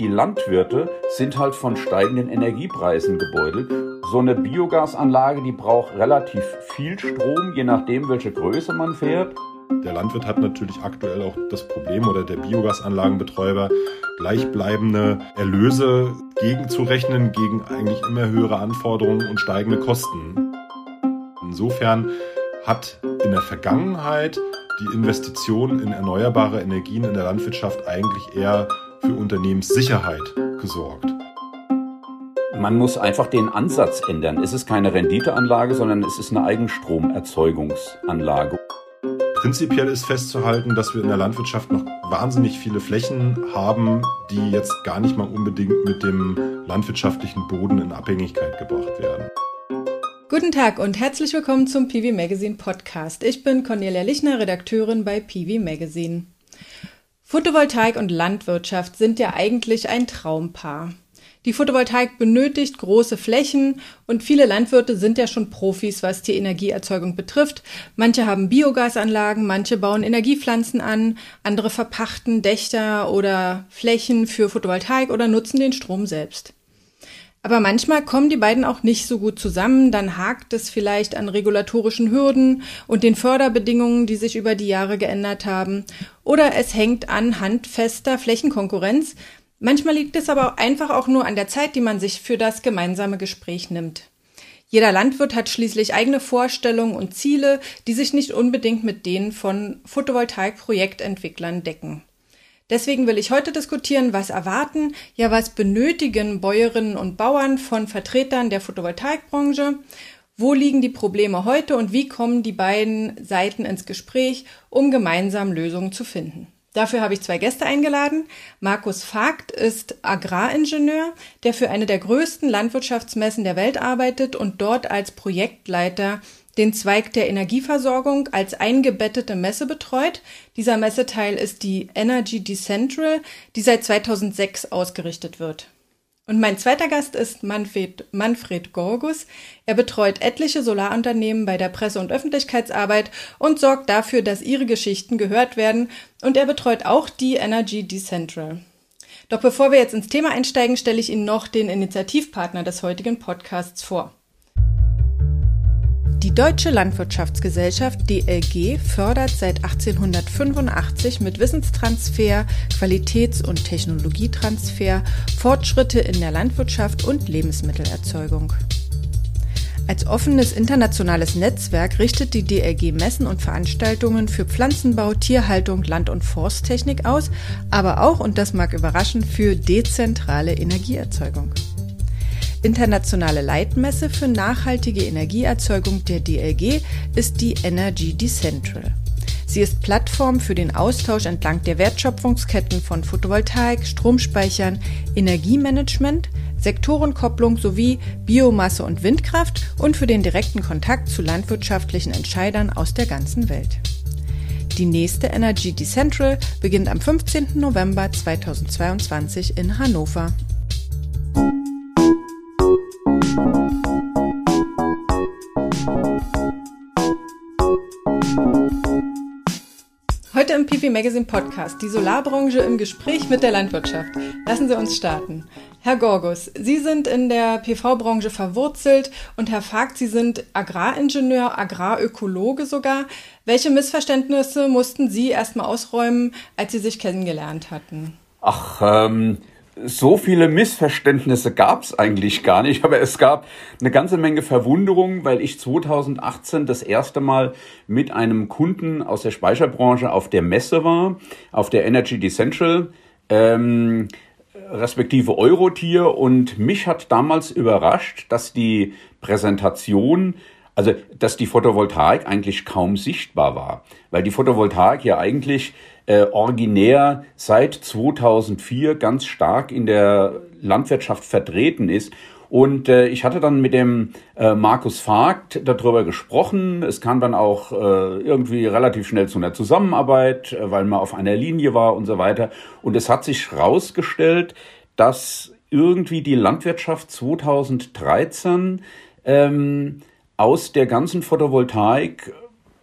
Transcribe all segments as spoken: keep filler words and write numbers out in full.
die Landwirte sind halt von steigenden Energiepreisen gebeutelt. So eine Biogasanlage, die braucht relativ viel Strom, je nachdem, welche Größe man fährt. Der Landwirt hat natürlich aktuell auch das Problem, oder der Biogasanlagenbetreiber, gleichbleibende Erlöse gegenzurechnen gegen eigentlich immer höhere Anforderungen und steigende Kosten. Insofern hat in der Vergangenheit die Investition in erneuerbare Energien in der Landwirtschaft eigentlich eher für Unternehmenssicherheit gesorgt. Man muss einfach den Ansatz ändern. Es ist keine Renditeanlage, sondern es ist eine Eigenstromerzeugungsanlage. Prinzipiell ist festzuhalten, dass wir in der Landwirtschaft noch wahnsinnig viele Flächen haben, die jetzt gar nicht mal unbedingt mit dem landwirtschaftlichen Boden in Abhängigkeit gebracht werden. Guten Tag und herzlich willkommen zum P V Magazine Podcast. Ich bin Cornelia Lichner, Redakteurin bei P V Magazine. Photovoltaik und Landwirtschaft sind ja eigentlich ein Traumpaar. Die Photovoltaik benötigt große Flächen und viele Landwirte sind ja schon Profis, was die Energieerzeugung betrifft. Manche haben Biogasanlagen, manche bauen Energiepflanzen an, andere verpachten Dächer oder Flächen für Photovoltaik oder nutzen den Strom selbst. Aber manchmal kommen die beiden auch nicht so gut zusammen, dann hakt es vielleicht an regulatorischen Hürden und den Förderbedingungen, die sich über die Jahre geändert haben, oder es hängt an handfester Flächenkonkurrenz. Manchmal liegt es aber einfach auch nur an der Zeit, die man sich für das gemeinsame Gespräch nimmt. Jeder Landwirt hat schließlich eigene Vorstellungen und Ziele, die sich nicht unbedingt mit denen von Photovoltaik-Projektentwicklern decken. Deswegen will ich heute diskutieren, was erwarten, ja was benötigen Bäuerinnen und Bauern von Vertretern der Photovoltaikbranche, wo liegen die Probleme heute und wie kommen die beiden Seiten ins Gespräch, um gemeinsam Lösungen zu finden. Dafür habe ich zwei Gäste eingeladen. Markus Vogt ist Agraringenieur, der für eine der größten Landwirtschaftsmessen der Welt arbeitet und dort als Projektleiter den Zweig der Energieversorgung als eingebettete Messe betreut. Dieser Messeteil ist die Energy Decentral, die seit zweitausendsechs ausgerichtet wird. Und mein zweiter Gast ist Manfred, Manfred Gorgus. Er betreut etliche Solarunternehmen bei der Presse- und Öffentlichkeitsarbeit und sorgt dafür, dass ihre Geschichten gehört werden. Und er betreut auch die Energy Decentral. Doch bevor wir jetzt ins Thema einsteigen, stelle ich Ihnen noch den Initiativpartner des heutigen Podcasts vor. Die Deutsche Landwirtschaftsgesellschaft D L G fördert seit achtzehnhundertfünfundachtzig mit Wissenstransfer, Qualitäts- und Technologietransfer Fortschritte in der Landwirtschaft und Lebensmittelerzeugung. Als offenes internationales Netzwerk richtet die D L G Messen und Veranstaltungen für Pflanzenbau, Tierhaltung, Land- und Forsttechnik aus, aber auch, und das mag überraschen, für dezentrale Energieerzeugung. Internationale Leitmesse für nachhaltige Energieerzeugung der D L G ist die Energy Decentral. Sie ist Plattform für den Austausch entlang der Wertschöpfungsketten von Photovoltaik, Stromspeichern, Energiemanagement, Sektorenkopplung sowie Biomasse und Windkraft und für den direkten Kontakt zu landwirtschaftlichen Entscheidern aus der ganzen Welt. Die nächste Energy Decentral beginnt am fünfzehnten November zweitausendzweiundzwanzig in Hannover. Heute im P V Magazine Podcast, die Solarbranche im Gespräch mit der Landwirtschaft. Lassen Sie uns starten. Herr Gorgus, Sie sind in der P V-Branche verwurzelt und Herr Vogt, Sie sind Agraringenieur, Agrarökologe sogar. Welche Missverständnisse mussten Sie erstmal ausräumen, als Sie sich kennengelernt hatten? Ach, ähm... So viele Missverständnisse gab es eigentlich gar nicht, aber es gab eine ganze Menge Verwunderung, weil ich zweitausendachtzehn das erste Mal mit einem Kunden aus der Speicherbranche auf der Messe war, auf der Energy Decentral, ähm, respektive Eurotier, und mich hat damals überrascht, dass die Präsentation, also dass die Photovoltaik eigentlich kaum sichtbar war, weil die Photovoltaik ja eigentlich Äh, originär seit zweitausendvier ganz stark in der Landwirtschaft vertreten ist. Und äh, ich hatte dann mit dem äh, Markus Vogt darüber gesprochen. Es kam dann auch äh, irgendwie relativ schnell zu einer Zusammenarbeit, äh, weil man auf einer Linie war und so weiter. Und es hat sich herausgestellt, dass irgendwie die Landwirtschaft zweitausenddreizehn ähm, aus der ganzen Photovoltaik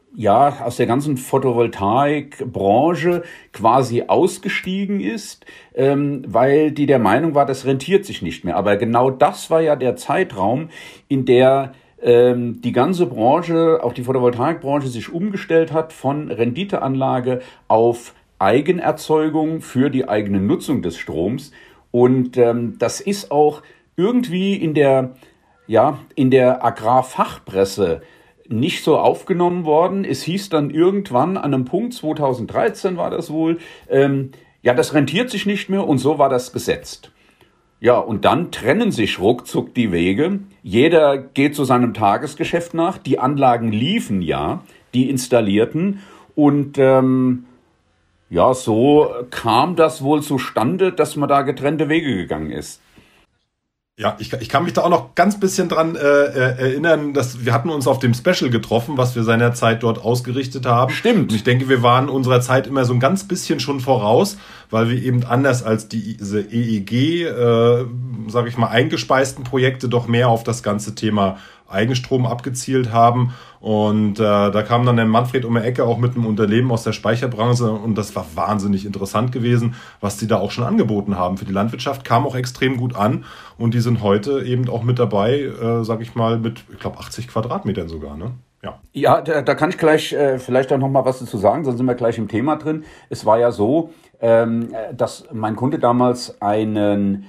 ja, aus der ganzen Photovoltaikbranche quasi ausgestiegen ist, ähm, weil die der Meinung war, das rentiert sich nicht mehr. Aber genau das war ja der Zeitraum, in der ähm, die ganze Branche, auch die Photovoltaikbranche, sich umgestellt hat von Renditeanlage auf Eigenerzeugung für die eigene Nutzung des Stroms. Und ähm, das ist auch irgendwie in der, ja, in der Agrarfachpresse nicht so aufgenommen worden. Es hieß dann irgendwann an einem Punkt, zweitausenddreizehn war das wohl, ähm, ja, das rentiert sich nicht mehr und so war das gesetzt. Ja, und dann trennen sich ruckzuck die Wege. Jeder geht zu seinem Tagesgeschäft nach. Die Anlagen liefen ja, die installierten. Und ähm, ja, so kam das wohl zustande, dass man da getrennte Wege gegangen ist. Ja, ich, ich kann mich da auch noch ganz bisschen dran äh, erinnern, dass wir hatten uns auf dem Special getroffen, was wir seinerzeit dort ausgerichtet haben. Stimmt. Und ich denke, wir waren unserer Zeit immer so ein ganz bisschen schon voraus, weil wir eben anders als die, diese E E G, äh, sage ich mal, eingespeisten Projekte doch mehr auf das ganze Thema Eigenstrom abgezielt haben. Und äh, da kam dann der Manfred um die Ecke auch mit einem Unternehmen aus der Speicherbranche und das war wahnsinnig interessant gewesen, was die da auch schon angeboten haben für die Landwirtschaft, kam auch extrem gut an und die sind heute eben auch mit dabei, äh, sag ich mal, mit, ich glaube, achtzig Quadratmetern sogar, ne? Ja, ja da, da kann ich gleich äh, vielleicht auch noch mal was dazu sagen, sonst sind wir gleich im Thema drin. Es war ja so, ähm, dass mein Kunde damals einen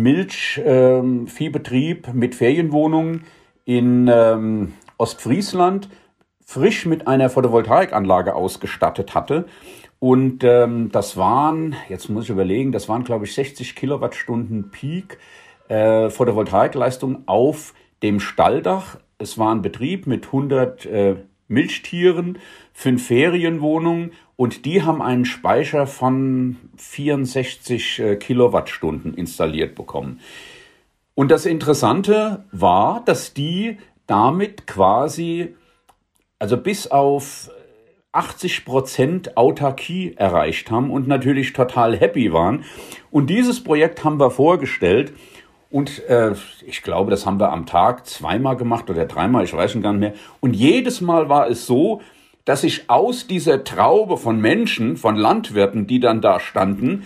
Milchviehbetrieb ähm, mit Ferienwohnungen in ähm, Ostfriesland frisch mit einer Photovoltaikanlage ausgestattet hatte. Und ähm, das waren, jetzt muss ich überlegen, das waren, glaube ich, sechzig Kilowattstunden Peak äh, Photovoltaikleistung auf dem Stalldach. Es war ein Betrieb mit hundert äh, Milchtieren, fünf Ferienwohnungen und die haben einen Speicher von vierundsechzig äh, Kilowattstunden installiert bekommen. Und das Interessante war, dass die damit quasi, also bis auf achtzig Prozent Autarkie erreicht haben und natürlich total happy waren. Und dieses Projekt haben wir vorgestellt und äh, ich glaube, das haben wir am Tag zweimal gemacht oder dreimal, ich weiß schon gar nicht mehr. Und jedes Mal war es so, dass sich aus dieser Traube von Menschen, von Landwirten, die dann da standen,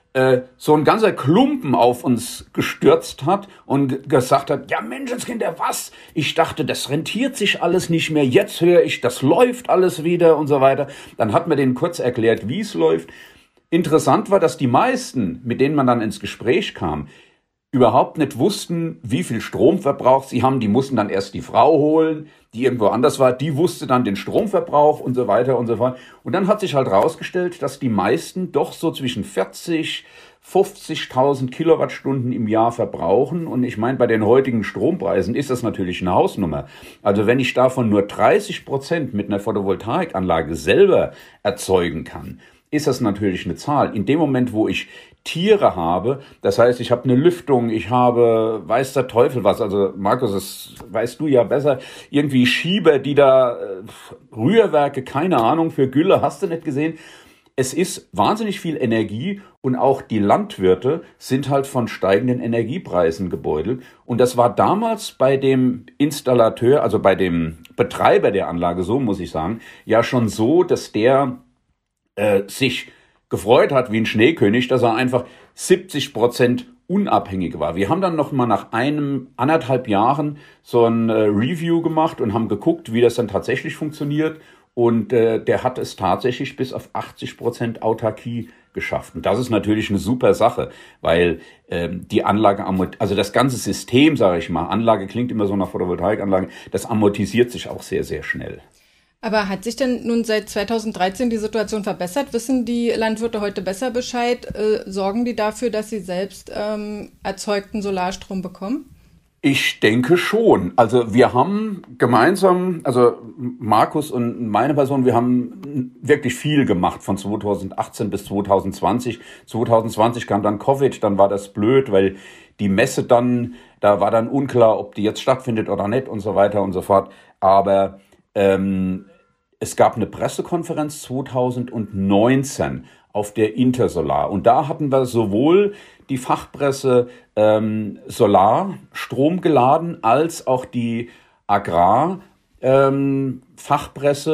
so ein ganzer Klumpen auf uns gestürzt hat und gesagt hat, ja Menschenskinder, was? Ich dachte, das rentiert sich alles nicht mehr. Jetzt höre ich, das läuft alles wieder und so weiter. Dann hat man denen kurz erklärt, wie es läuft. Interessant war, dass die meisten, mit denen man dann ins Gespräch kam, überhaupt nicht wussten, wie viel Stromverbrauch sie haben. Die mussten dann erst die Frau holen, die irgendwo anders war. Die wusste dann den Stromverbrauch und so weiter und so fort. Und dann hat sich halt rausgestellt, dass die meisten doch so zwischen vierzig, fünfzigtausend Kilowattstunden im Jahr verbrauchen. Und ich meine, bei den heutigen Strompreisen ist das natürlich eine Hausnummer. Also wenn ich davon nur dreißig Prozent mit einer Photovoltaikanlage selber erzeugen kann, ist das natürlich eine Zahl. In dem Moment, wo ich Tiere habe, das heißt, ich habe eine Lüftung, ich habe, weiß der Teufel was, also Markus, das weißt du ja besser, irgendwie Schieber, die da, Rührwerke, keine Ahnung, für Gülle, hast du nicht gesehen. Es ist wahnsinnig viel Energie und auch die Landwirte sind halt von steigenden Energiepreisen gebeutelt. Und das war damals bei dem Installateur, also bei dem Betreiber der Anlage, so muss ich sagen, ja schon so, dass der äh, sich gefreut hat wie ein Schneekönig, dass er einfach siebzig Prozent unabhängig war. Wir haben dann noch mal nach einem, anderthalb Jahren so ein äh, Review gemacht und haben geguckt, wie das dann tatsächlich funktioniert. Und äh, der hat es tatsächlich bis auf achtzig Prozent Autarkie geschafft. Und das ist natürlich eine super Sache, weil ähm, die Anlage, also das ganze System, sage ich mal, Anlage klingt immer so nach Photovoltaikanlage, das amortisiert sich auch sehr, sehr schnell. Aber hat sich denn nun seit zweitausenddreizehn die Situation verbessert? Wissen die Landwirte heute besser Bescheid? Äh, sorgen die dafür, dass sie selbst ähm, erzeugten Solarstrom bekommen? Ich denke schon. Also wir haben gemeinsam, also Markus und meine Person, wir haben wirklich viel gemacht von zweitausendachtzehn bis zweitausendzwanzig. zweitausendzwanzig kam dann Covid, dann war das blöd, weil die Messe dann, da war dann unklar, ob die jetzt stattfindet oder nicht und so weiter und so fort. Aber ähm, es gab eine Pressekonferenz zweitausendneunzehn auf der Intersolar und da hatten wir sowohl die Fachpresse ähm, Solarstrom geladen als auch die Agrarfachpresse ähm,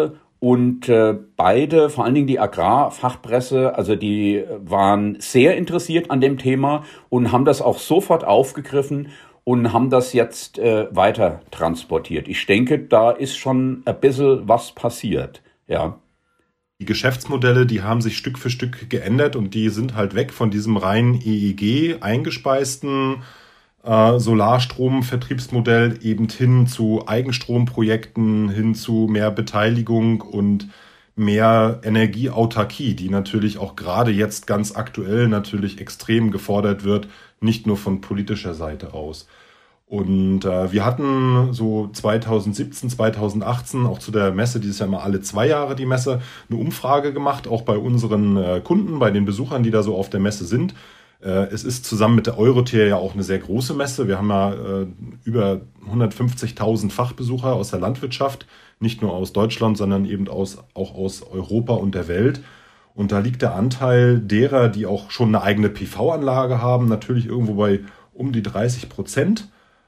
Und äh, beide, vor allen Dingen die Agrarfachpresse, also die waren sehr interessiert an dem Thema und haben das auch sofort aufgegriffen und haben das jetzt äh, weiter transportiert. Ich denke, da ist schon ein bisschen was passiert, ja. Die Geschäftsmodelle, die haben sich Stück für Stück geändert und die sind halt weg von diesem rein E E G eingespeisten äh, Solarstrom-Vertriebsmodell eben hin zu Eigenstromprojekten, hin zu mehr Beteiligung und mehr Energieautarkie, die natürlich auch gerade jetzt ganz aktuell natürlich extrem gefordert wird, nicht nur von politischer Seite aus. Und äh, wir hatten so zweitausendsiebzehn, zweitausendachtzehn, auch zu der Messe, dieses Jahr mal alle zwei Jahre die Messe, eine Umfrage gemacht, auch bei unseren äh, Kunden, bei den Besuchern, die da so auf der Messe sind. Äh, es ist zusammen mit der Eurotier ja auch eine sehr große Messe. Wir haben ja äh, über hundertfünfzigtausend Fachbesucher aus der Landwirtschaft, nicht nur aus Deutschland, sondern eben aus, auch aus Europa und der Welt. Und da liegt der Anteil derer, die auch schon eine eigene P V-Anlage haben, natürlich irgendwo bei um die dreißig Prozent.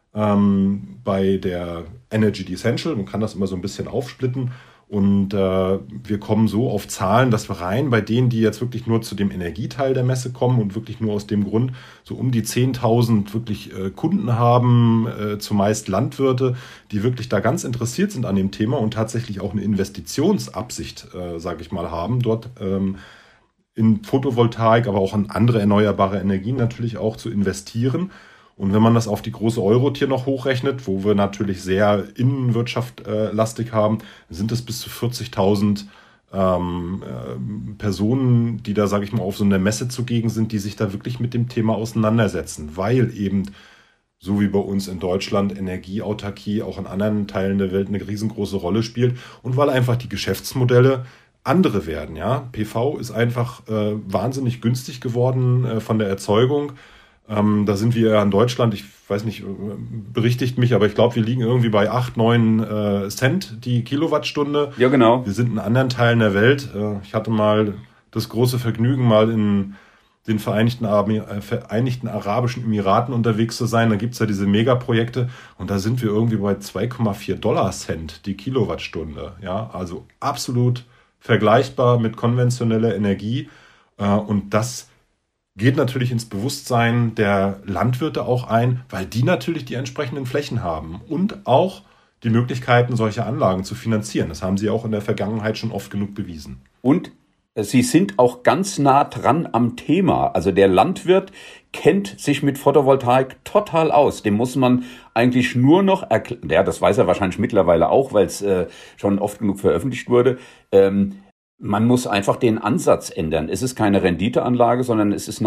Ähm, bei der Energy Essential, man kann das immer so ein bisschen aufsplitten und äh, wir kommen so auf Zahlen, dass wir rein bei denen, die jetzt wirklich nur zu dem Energieteil der Messe kommen und wirklich nur aus dem Grund so um die zehntausend wirklich äh, Kunden haben, äh, zumeist Landwirte, die wirklich da ganz interessiert sind an dem Thema und tatsächlich auch eine Investitionsabsicht, äh, sage ich mal, haben, dort ähm, in Photovoltaik, aber auch in andere erneuerbare Energien natürlich auch zu investieren. Und wenn man das auf die große Eurotier noch hochrechnet, wo wir natürlich sehr innenwirtschaftlastig haben, sind es bis zu vierzigtausend ähm, äh, Personen, die da, sage ich mal, auf so einer Messe zugegen sind, die sich da wirklich mit dem Thema auseinandersetzen, weil eben, so wie bei uns in Deutschland, Energieautarkie auch in anderen Teilen der Welt eine riesengroße Rolle spielt und weil einfach die Geschäftsmodelle andere werden. Ja? P V ist einfach äh, wahnsinnig günstig geworden äh, von der Erzeugung. Ähm, da sind wir ja in Deutschland, ich weiß nicht, berichtigt mich, aber ich glaube, wir liegen irgendwie bei acht, neun äh, Cent die Kilowattstunde. Ja, genau. Wir sind in anderen Teilen der Welt. Äh, ich hatte mal das große Vergnügen, mal in den Vereinigten, äh, Vereinigten Arabischen Emiraten unterwegs zu sein. Da gibt's ja diese Megaprojekte und da sind wir irgendwie bei zwei Komma vier Dollar Cent die Kilowattstunde. Ja, also absolut vergleichbar mit konventioneller Energie äh, und das geht natürlich ins Bewusstsein der Landwirte auch ein, weil die natürlich die entsprechenden Flächen haben und auch die Möglichkeiten, solche Anlagen zu finanzieren. Das haben sie auch in der Vergangenheit schon oft genug bewiesen. Und sie sind auch ganz nah dran am Thema. Also der Landwirt kennt sich mit Photovoltaik total aus. Dem muss man eigentlich nur noch erklären, ja, das weiß er wahrscheinlich mittlerweile auch, weil es äh, schon oft genug veröffentlicht wurde, ähm, man muss einfach den Ansatz ändern. Es ist keine Renditeanlage, sondern es ist eine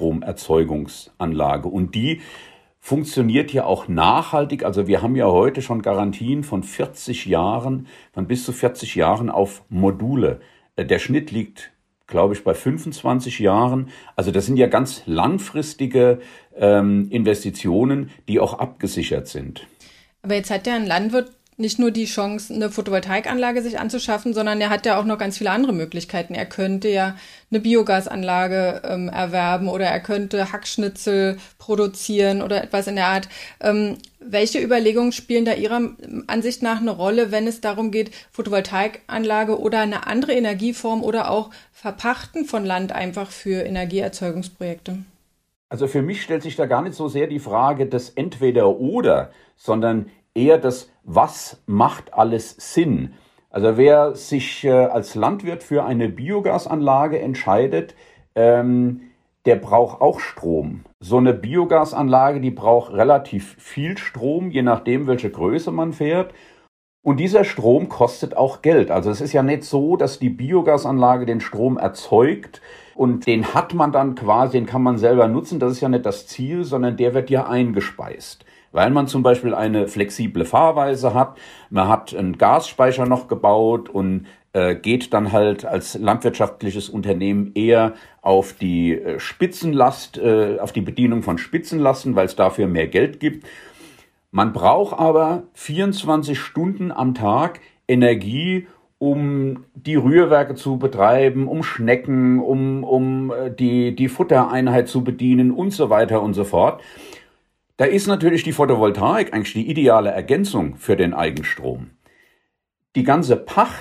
Eigenstromerzeugungsanlage. Und die funktioniert ja auch nachhaltig. Also wir haben ja heute schon Garantien von vierzig Jahren, von bis zu vierzig Jahren auf Module. Der Schnitt liegt, glaube ich, bei fünfundzwanzig Jahren. Also das sind ja ganz langfristige ähm, Investitionen, die auch abgesichert sind. Aber jetzt hat ja ein Landwirt nicht nur die Chance, eine Photovoltaikanlage sich anzuschaffen, sondern er hat ja auch noch ganz viele andere Möglichkeiten. Er könnte ja eine Biogasanlage ähm, erwerben oder er könnte Hackschnitzel produzieren oder etwas in der Art. Ähm, welche Überlegungen spielen da Ihrer Ansicht nach eine Rolle, wenn es darum geht, Photovoltaikanlage oder eine andere Energieform oder auch Verpachten von Land einfach für Energieerzeugungsprojekte? Also für mich stellt sich da gar nicht so sehr die Frage des Entweder-Oder, sondern eher das, was macht alles Sinn? Also wer sich äh, als Landwirt für eine Biogasanlage entscheidet, ähm, der braucht auch Strom. So eine Biogasanlage, die braucht relativ viel Strom, je nachdem, welche Größe man fährt. Und dieser Strom kostet auch Geld. Also es ist ja nicht so, dass die Biogasanlage den Strom erzeugt und den hat man dann quasi, den kann man selber nutzen. Das ist ja nicht das Ziel, sondern der wird ja eingespeist. Weil man zum Beispiel eine flexible Fahrweise hat, man hat einen Gasspeicher noch gebaut und äh, geht dann halt als landwirtschaftliches Unternehmen eher auf die äh, Spitzenlast, äh, auf die Bedienung von Spitzenlasten, weil es dafür mehr Geld gibt. Man braucht aber vierundzwanzig Stunden am Tag Energie, um die Rührwerke zu betreiben, um Schnecken, um, um die, die Futtereinheit zu bedienen und so weiter und so fort. Da ist natürlich die Photovoltaik eigentlich die ideale Ergänzung für den Eigenstrom. Die ganze Pacht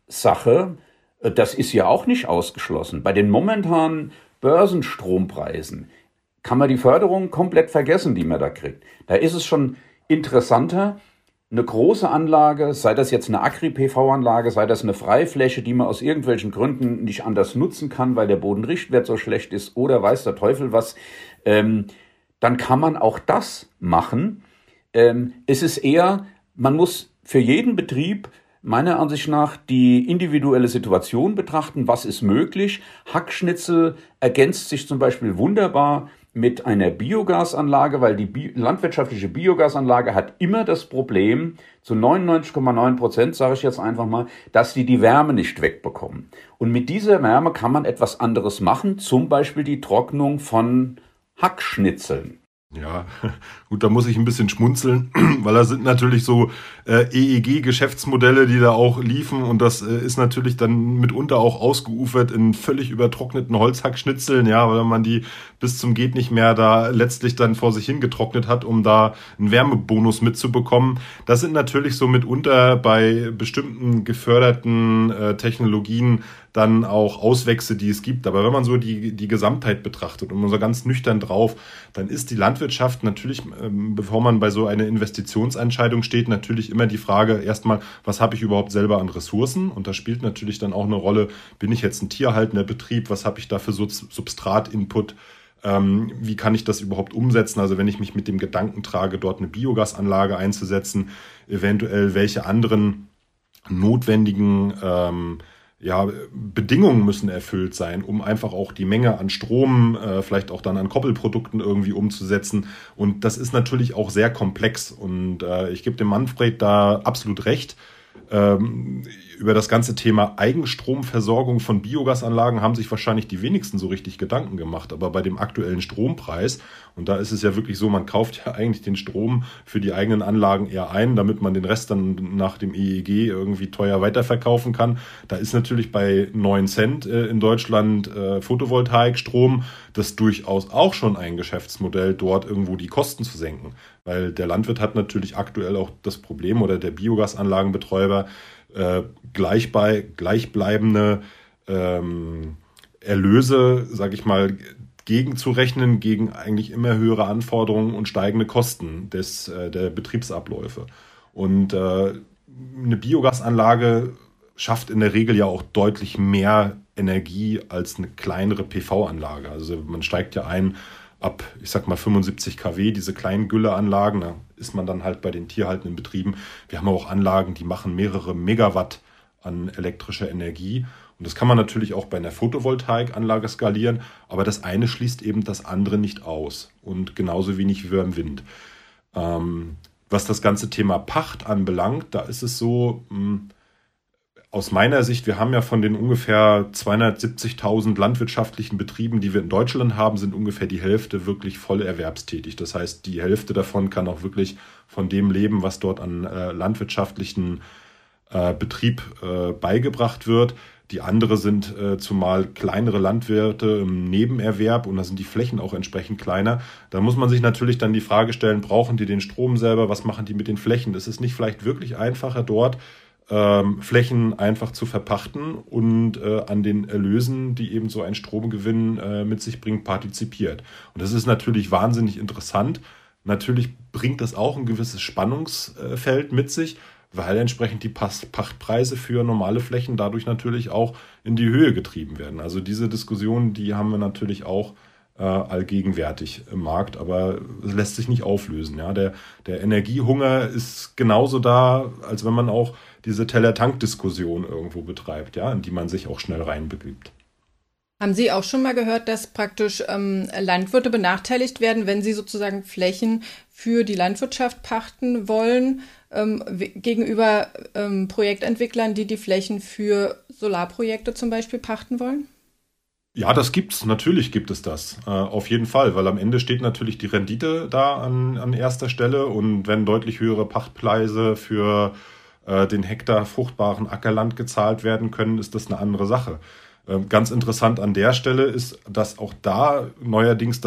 Sache, das ist ja auch nicht ausgeschlossen. Bei den momentanen Börsenstrompreisen kann man die Förderung komplett vergessen, die man da kriegt. Da ist es schon interessanter, eine große Anlage, sei das jetzt eine Agri-P V-Anlage, sei das eine Freifläche, die man aus irgendwelchen Gründen nicht anders nutzen kann, weil der Bodenrichtwert so schlecht ist oder weiß der Teufel was, ähm, dann kann man auch das machen. Ähm, es ist eher, man muss für jeden Betrieb meiner Ansicht nach die individuelle Situation betrachten, was ist möglich. Hackschnitzel ergänzt sich zum Beispiel wunderbar mit einer Biogasanlage, weil die Bi- landwirtschaftliche Biogasanlage hat immer das Problem, zu neunundneunzig Komma neun Prozent, sage ich jetzt einfach mal, dass die die Wärme nicht wegbekommen. Und mit dieser Wärme kann man etwas anderes machen, zum Beispiel die Trocknung von Hackschnitzeln. Ja, gut, da muss ich ein bisschen schmunzeln, weil da sind natürlich so äh, E E G-Geschäftsmodelle, die da auch liefen und das äh, ist natürlich dann mitunter auch ausgeufert in völlig übertrockneten Holzhackschnitzeln, ja, weil man die bis zum geht nicht mehr da letztlich dann vor sich hingetrocknet hat, um da einen Wärmebonus mitzubekommen. Das sind natürlich so mitunter bei bestimmten geförderten äh, Technologien dann auch Auswächse, die es gibt. Aber wenn man so die, die Gesamtheit betrachtet und man so ganz nüchtern drauf, dann ist die Landwirtschaft natürlich, ähm, bevor man bei so einer Investitionsentscheidung steht, natürlich immer die Frage erstmal, was habe ich überhaupt selber an Ressourcen? Und da spielt natürlich dann auch eine Rolle, bin ich jetzt ein tierhaltender Betrieb? Was habe ich da für Substratinput? Ähm, wie kann ich das überhaupt umsetzen? Also wenn ich mich mit dem Gedanken trage, dort eine Biogasanlage einzusetzen, eventuell welche anderen notwendigen ähm, ja, Bedingungen müssen erfüllt sein, um einfach auch die Menge an Strom, äh, vielleicht auch dann an Koppelprodukten irgendwie umzusetzen. Und das ist natürlich auch sehr komplex. Und äh, ich gebe dem Manfred da absolut recht. Ähm, über das ganze Thema Eigenstromversorgung von Biogasanlagen haben sich wahrscheinlich die wenigsten so richtig Gedanken gemacht. Aber bei dem aktuellen Strompreis, und da ist es ja wirklich so, man kauft ja eigentlich den Strom für die eigenen Anlagen eher ein, damit man den Rest dann nach dem E E G irgendwie teuer weiterverkaufen kann. Da ist natürlich bei neun Cent äh, in Deutschland äh, Photovoltaikstrom das durchaus auch schon ein Geschäftsmodell, dort irgendwo die Kosten zu senken. Weil der Landwirt hat natürlich aktuell auch das Problem oder der Biogasanlagenbetreiber äh, gleich bei, gleichbleibende ähm, Erlöse, sage ich mal, gegenzurechnen gegen eigentlich immer höhere Anforderungen und steigende Kosten des, äh, der Betriebsabläufe. Und äh, eine Biogasanlage schafft in der Regel ja auch deutlich mehr Energie als eine kleinere P V-Anlage. Also man steigt ja ein ab, ich sag mal fünfundsiebzig Kilowatt, diese kleinen Gülleanlagen, da ist man dann halt bei den tierhaltenden Betrieben. Wir haben auch Anlagen, die machen mehrere Megawatt an elektrischer Energie. Und das kann man natürlich auch bei einer Photovoltaikanlage skalieren, aber das eine schließt eben das andere nicht aus. Und genauso wenig wie beim Wind. Ähm, was das ganze Thema Pacht anbelangt, da ist es so, mh, aus meiner Sicht, wir haben ja von den ungefähr zweihundertsiebzigtausend landwirtschaftlichen Betrieben, die wir in Deutschland haben, sind ungefähr die Hälfte wirklich voll erwerbstätig. Das heißt, die Hälfte davon kann auch wirklich von dem leben, was dort an äh, landwirtschaftlichen äh, Betrieb äh, beigebracht wird. Die andere sind äh, zumal kleinere Landwirte im Nebenerwerb und da sind die Flächen auch entsprechend kleiner. Da muss man sich natürlich dann die Frage stellen, brauchen die den Strom selber? Was machen die mit den Flächen? Ist es nicht vielleicht wirklich einfacher dort, Ähm, Flächen einfach zu verpachten und äh, an den Erlösen, die eben so ein Stromgewinn äh, mit sich bringt, partizipiert. Und das ist natürlich wahnsinnig interessant. Natürlich bringt das auch ein gewisses Spannungsfeld mit sich, weil entsprechend die Pachtpreise für normale Flächen dadurch natürlich auch in die Höhe getrieben werden. Also diese Diskussion, die haben wir natürlich auch äh, allgegenwärtig im Markt, aber es lässt sich nicht auflösen. Ja? Der, der Energiehunger ist genauso da, als wenn man auch diese Teller-Tank-Diskussion irgendwo betreibt, ja, in die man sich auch schnell reinbegibt. Haben Sie auch schon mal gehört, dass praktisch ähm, Landwirte benachteiligt werden, wenn sie sozusagen Flächen für die Landwirtschaft pachten wollen, ähm, w- gegenüber ähm, Projektentwicklern, die die Flächen für Solarprojekte zum Beispiel pachten wollen? Ja, das gibt's. Natürlich gibt es das. Äh, auf jeden Fall, weil am Ende steht natürlich die Rendite da an, an erster Stelle und wenn deutlich höhere Pachtpreise für den Hektar fruchtbaren Ackerland gezahlt werden können, ist das eine andere Sache. Ganz interessant an der Stelle ist, dass auch da neuerdings das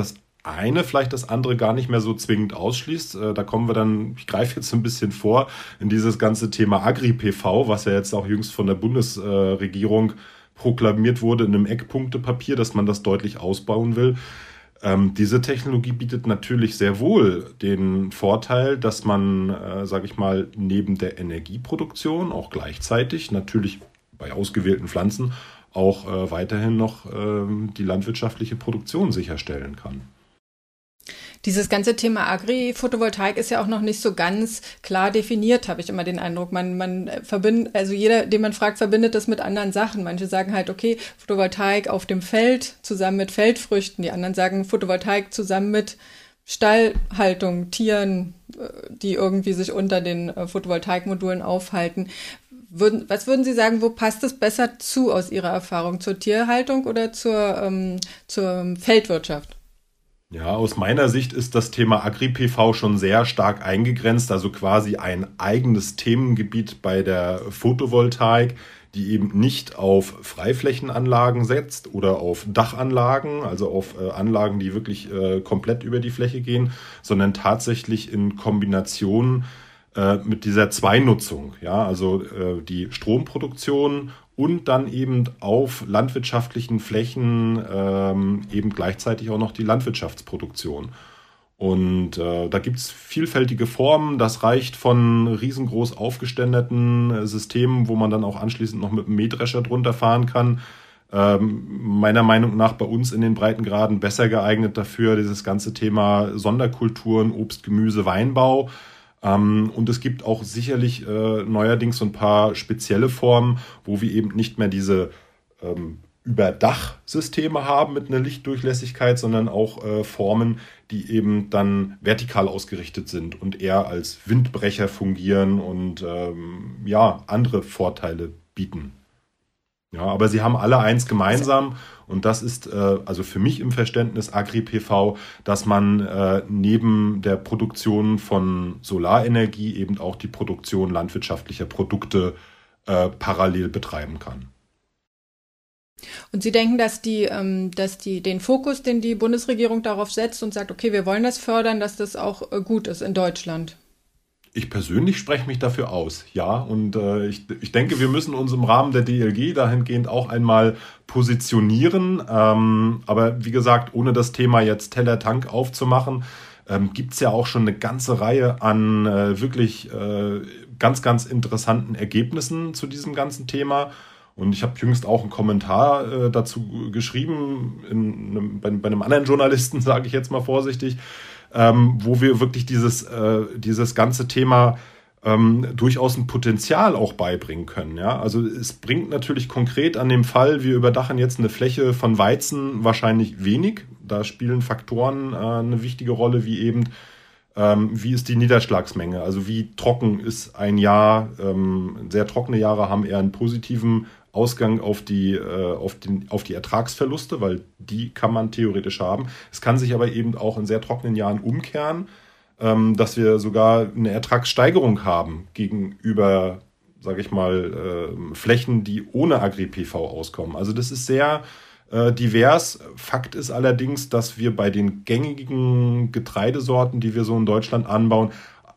eine vielleicht das andere gar nicht mehr so zwingend ausschließt. Da kommen wir dann, ich greife jetzt ein bisschen vor, in dieses ganze Thema Agri-P V, was ja jetzt auch jüngst von der Bundesregierung proklamiert wurde in einem Eckpunktepapier, dass man das deutlich ausbauen will. Ähm, diese Technologie bietet natürlich sehr wohl den Vorteil, dass man, äh, sage ich mal, neben der Energieproduktion auch gleichzeitig natürlich bei ausgewählten Pflanzen auch äh, weiterhin noch äh, die landwirtschaftliche Produktion sicherstellen kann. Dieses ganze Thema Agri-Photovoltaik ist ja auch noch nicht so ganz klar definiert, habe ich immer den Eindruck. Man, man verbindet, also jeder, den man fragt, verbindet das mit anderen Sachen. Manche sagen halt, okay, Photovoltaik auf dem Feld zusammen mit Feldfrüchten. Die anderen sagen Photovoltaik zusammen mit Stallhaltung, Tieren, die irgendwie sich unter den Photovoltaikmodulen aufhalten. Würden, was würden Sie sagen, wo passt es besser zu aus Ihrer Erfahrung? Zur Tierhaltung oder zur, ähm, zur Feldwirtschaft? Ja, aus meiner Sicht ist das Thema Agri-P V schon sehr stark eingegrenzt, also quasi ein eigenes Themengebiet bei der Photovoltaik, die eben nicht auf Freiflächenanlagen setzt oder auf Dachanlagen, also auf äh, Anlagen, die wirklich äh, komplett über die Fläche gehen, sondern tatsächlich in Kombination äh, mit dieser Zweinutzung, ja, also äh, die Stromproduktion und dann eben auf landwirtschaftlichen Flächen ähm, eben gleichzeitig auch noch die Landwirtschaftsproduktion. Und äh, da gibt es vielfältige Formen. Das reicht von riesengroß aufgeständeten Systemen, wo man dann auch anschließend noch mit einem Mähdrescher drunter fahren kann. Ähm, meiner Meinung nach bei uns in den Breitengraden besser geeignet dafür, dieses ganze Thema Sonderkulturen, Obst, Gemüse, Weinbau. Ähm, und es gibt auch sicherlich äh, neuerdings so ein paar spezielle Formen, wo wir eben nicht mehr diese ähm, Überdachsysteme haben mit einer Lichtdurchlässigkeit, sondern auch äh, Formen, die eben dann vertikal ausgerichtet sind und eher als Windbrecher fungieren und ähm, ja, andere Vorteile bieten. Ja, aber sie haben alle eins gemeinsam und das ist äh, also für mich im Verständnis Agri-P V, dass man äh, neben der Produktion von Solarenergie eben auch die Produktion landwirtschaftlicher Produkte äh, parallel betreiben kann. Und Sie denken, dass die, ähm, dass die den Fokus, den die Bundesregierung darauf setzt und sagt, okay, wir wollen das fördern, dass das auch äh, gut ist in Deutschland? Ich persönlich spreche mich dafür aus, ja. Und äh, ich, ich denke, wir müssen uns im Rahmen der D L G dahingehend auch einmal positionieren. Ähm, aber wie gesagt, ohne das Thema jetzt Teller Tank aufzumachen, ähm, gibt es ja auch schon eine ganze Reihe an äh, wirklich äh, ganz, ganz interessanten Ergebnissen zu diesem ganzen Thema. Und ich habe jüngst auch einen Kommentar äh, dazu geschrieben, in einem, bei, bei einem anderen Journalisten, sage ich jetzt mal vorsichtig, ähm, wo wir wirklich dieses, äh, dieses ganze Thema ähm, durchaus ein Potenzial auch beibringen können. Ja? Also es bringt natürlich konkret an dem Fall, wir überdachen jetzt eine Fläche von Weizen wahrscheinlich wenig. Da spielen Faktoren äh, eine wichtige Rolle, wie eben ähm, wie ist die Niederschlagsmenge, also wie trocken ist ein Jahr. Ähm, sehr trockene Jahre haben eher einen positiven Ausgang auf die, äh, auf, den, auf die Ertragsverluste, weil die kann man theoretisch haben. Es kann sich aber eben auch in sehr trockenen Jahren umkehren, ähm, dass wir sogar eine Ertragssteigerung haben gegenüber, sage ich mal, äh, Flächen, die ohne Agri-P V auskommen. Also das ist sehr äh, divers. Fakt ist allerdings, dass wir bei den gängigen Getreidesorten, die wir so in Deutschland anbauen,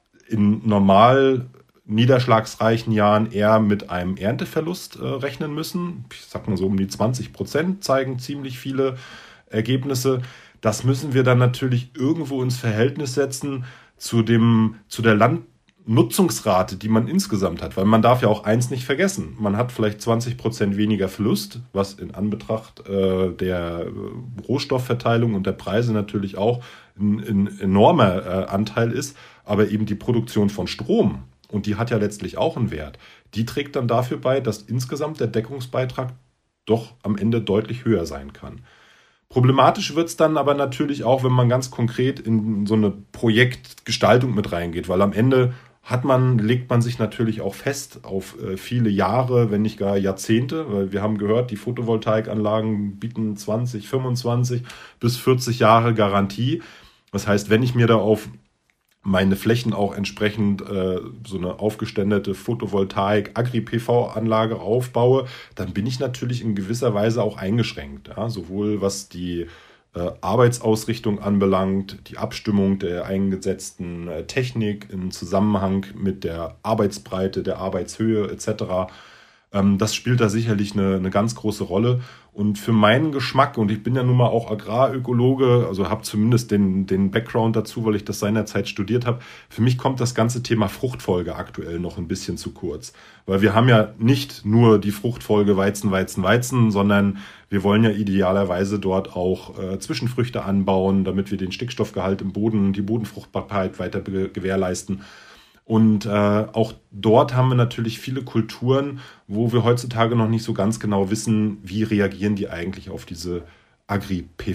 in normal niederschlagsreichen Jahren eher mit einem Ernteverlust äh, rechnen müssen. Ich sag mal so um die zwanzig Prozent zeigen ziemlich viele Ergebnisse. Das müssen wir dann natürlich irgendwo ins Verhältnis setzen zu dem, zu der Landnutzungsrate, die man insgesamt hat. Weil man darf ja auch eins nicht vergessen. Man hat vielleicht zwanzig Prozent weniger Verlust, was in Anbetracht äh, der Rohstoffverteilung und der Preise natürlich auch ein, ein enormer äh, Anteil ist. Aber eben die Produktion von Strom, und die hat ja letztlich auch einen Wert, die trägt dann dafür bei, dass insgesamt der Deckungsbeitrag doch am Ende deutlich höher sein kann. Problematisch wird es dann aber natürlich auch, wenn man ganz konkret in so eine Projektgestaltung mit reingeht, weil am Ende hat man, legt man sich natürlich auch fest auf äh, viele Jahre, wenn nicht gar Jahrzehnte, weil wir haben gehört, die Photovoltaikanlagen bieten zwanzig, fünfundzwanzig bis vierzig Jahre Garantie. Das heißt, wenn ich mir da auf meine Flächen auch entsprechend äh, so eine aufgeständete Photovoltaik-Agri-P V-Anlage aufbaue, dann bin ich natürlich in gewisser Weise auch eingeschränkt. Ja? Sowohl was die äh, Arbeitsausrichtung anbelangt, die Abstimmung der eingesetzten äh, Technik im Zusammenhang mit der Arbeitsbreite, der Arbeitshöhe et cetera. Ähm, das spielt da sicherlich eine, eine ganz große Rolle. Und für meinen Geschmack, und ich bin ja nun mal auch Agrarökologe, also habe zumindest den, den Background dazu, weil ich das seinerzeit studiert habe, für mich kommt das ganze Thema Fruchtfolge aktuell noch ein bisschen zu kurz. Weil wir haben ja nicht nur die Fruchtfolge Weizen, Weizen, Weizen, sondern wir wollen ja idealerweise dort auch äh, Zwischenfrüchte anbauen, damit wir den Stickstoffgehalt im Boden, die Bodenfruchtbarkeit weiter be- gewährleisten. Und äh, auch dort haben wir natürlich viele Kulturen, wo wir heutzutage noch nicht so ganz genau wissen, wie reagieren die eigentlich auf diese Agri-P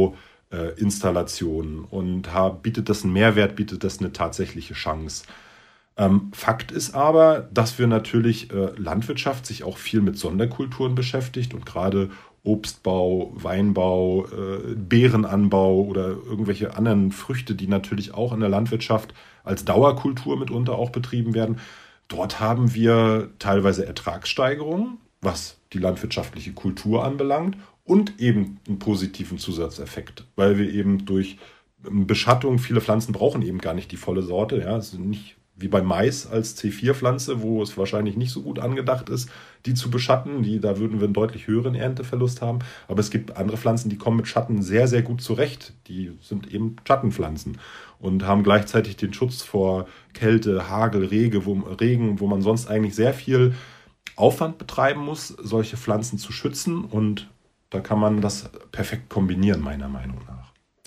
V-Installationen. Äh, und ha, bietet das einen Mehrwert, bietet das eine tatsächliche Chance. Ähm, Fakt ist aber, dass wir natürlich äh, Landwirtschaft sich auch viel mit Sonderkulturen beschäftigt und gerade Obstbau, Weinbau, äh, Beerenanbau oder irgendwelche anderen Früchte, die natürlich auch in der Landwirtschaft als Dauerkultur mitunter auch betrieben werden. Dort haben wir teilweise Ertragssteigerungen, was die landwirtschaftliche Kultur anbelangt und eben einen positiven Zusatzeffekt, weil wir eben durch Beschattung, viele Pflanzen brauchen eben gar nicht die volle Sorte, ja, es ist nicht wie bei Mais als C vier Pflanze, wo es wahrscheinlich nicht so gut angedacht ist, die zu beschatten. Die, da würden wir einen deutlich höheren Ernteverlust haben. Aber es gibt andere Pflanzen, die kommen mit Schatten sehr, sehr gut zurecht. Die sind eben Schattenpflanzen und haben gleichzeitig den Schutz vor Kälte, Hagel, Regen, wo, Regen, wo man sonst eigentlich sehr viel Aufwand betreiben muss, solche Pflanzen zu schützen. Und da kann man das perfekt kombinieren, meiner Meinung nach.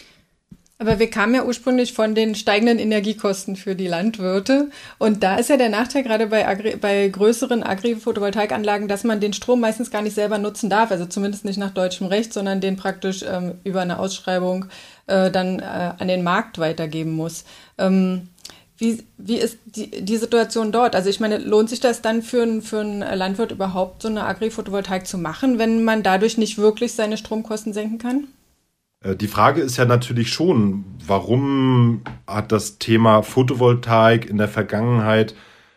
Aber wir kamen ja ursprünglich von den steigenden Energiekosten für die Landwirte. Und da ist ja der Nachteil gerade bei, Agri- bei größeren Agri-Photovoltaikanlagen, dass man den Strom meistens gar nicht selber nutzen darf. Also zumindest nicht nach deutschem Recht, sondern den praktisch ähm, über eine Ausschreibung äh, dann äh, an den Markt weitergeben muss. Ähm, wie, wie ist die, die Situation dort? Also ich meine, lohnt sich das dann für, ein, für einen Landwirt überhaupt, so eine Agri-Photovoltaik zu machen, wenn man dadurch nicht wirklich seine Stromkosten senken kann? Die Frage ist ja natürlich schon, warum hat das Thema Photovoltaik in der Vergangenheit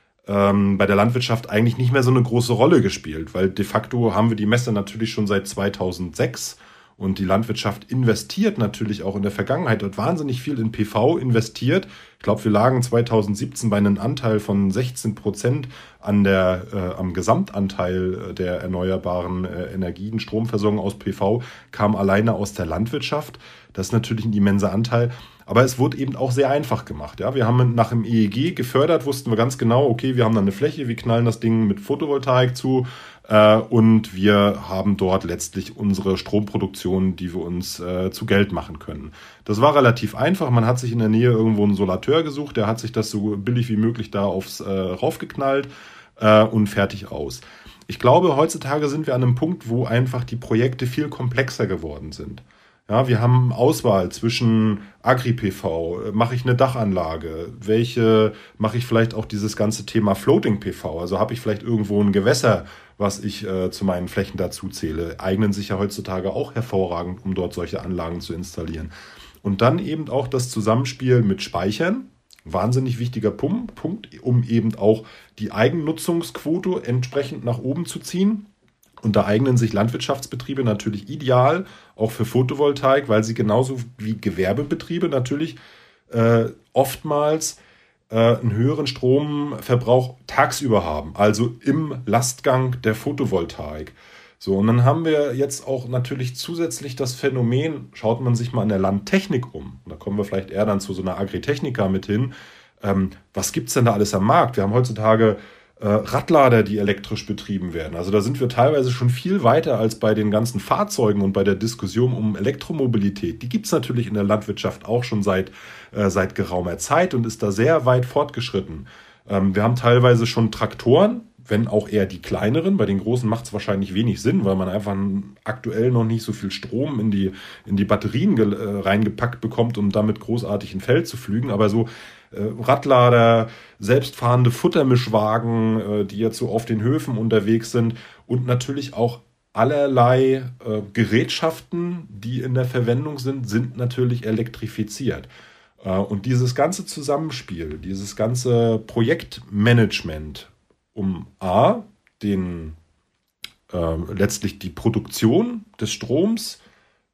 ähm, bei der Landwirtschaft eigentlich nicht mehr so eine große Rolle gespielt? Weil de facto haben wir die Messe natürlich schon seit zweitausendsechs und die Landwirtschaft investiert natürlich auch in der Vergangenheit, hat wahnsinnig viel in P V investiert. Ich glaube, wir lagen zweitausendsiebzehn bei einem Anteil von sechzehn Prozent an der, äh, am Gesamtanteil der erneuerbaren äh, Energien, Stromversorgung aus P V, kam alleine aus der Landwirtschaft. Das ist natürlich ein immenser Anteil. Aber es wurde eben auch sehr einfach gemacht. Ja, wir haben nach dem E E G gefördert, wussten wir ganz genau, okay, wir haben dann eine Fläche, wir knallen das Ding mit Photovoltaik zu äh, und wir haben dort letztlich unsere Stromproduktion, die wir uns äh, zu Geld machen können. Das war relativ einfach. Man hat sich in der Nähe irgendwo einen Solateur gesucht, der hat sich das so billig wie möglich da aufs äh, raufgeknallt äh, und fertig aus. Ich glaube, heutzutage sind wir an einem Punkt, wo einfach die Projekte viel komplexer geworden sind. Ja, wir haben Auswahl zwischen Agri-P V, mache ich eine Dachanlage, welche mache ich vielleicht auch dieses ganze Thema Floating-P V, also habe ich vielleicht irgendwo ein Gewässer, was ich äh, zu meinen Flächen dazu zähle, eignen sich ja heutzutage auch hervorragend, um dort solche Anlagen zu installieren. Und dann eben auch das Zusammenspiel mit Speichern, wahnsinnig wichtiger Punkt, Punkt, um eben auch die Eigennutzungsquote entsprechend nach oben zu ziehen. Und da eignen sich Landwirtschaftsbetriebe natürlich ideal, auch für Photovoltaik, weil sie genauso wie Gewerbebetriebe natürlich äh, oftmals äh, einen höheren Stromverbrauch tagsüber haben, also im Lastgang der Photovoltaik. So, und dann haben wir jetzt auch natürlich zusätzlich das Phänomen, schaut man sich mal an der Landtechnik um, und da kommen wir vielleicht eher dann zu so einer Agritechnica mit hin, ähm, was gibt es denn da alles am Markt? Wir haben heutzutage äh, Radlader, die elektrisch betrieben werden. Also da sind wir teilweise schon viel weiter als bei den ganzen Fahrzeugen und bei der Diskussion um Elektromobilität. Die gibt es natürlich in der Landwirtschaft auch schon seit, äh, seit geraumer Zeit und ist da sehr weit fortgeschritten. Ähm, wir haben teilweise schon Traktoren, wenn auch eher die kleineren. Bei den großen macht es wahrscheinlich wenig Sinn, weil man einfach aktuell noch nicht so viel Strom in die, in die Batterien ge- äh, reingepackt bekommt, um damit großartig ein Feld zu pflügen. Aber so äh, Radlader, selbstfahrende Futtermischwagen, äh, die jetzt so auf den Höfen unterwegs sind und natürlich auch allerlei äh, Gerätschaften, die in der Verwendung sind, sind natürlich elektrifiziert. Äh, und dieses ganze Zusammenspiel, dieses ganze Projektmanagement, um A, den, äh, letztlich die Produktion des Stroms